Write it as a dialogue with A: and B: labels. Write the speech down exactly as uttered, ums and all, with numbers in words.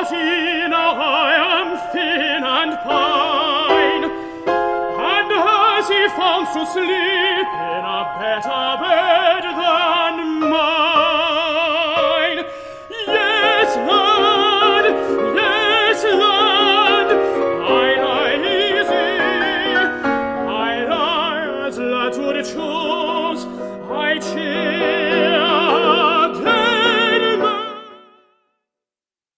A: see now I am thin and pine, and has he found to sleep in a better bed than mine? Yes, lad, yes, lad, I lie easy, I lie as lads would choose, I cheer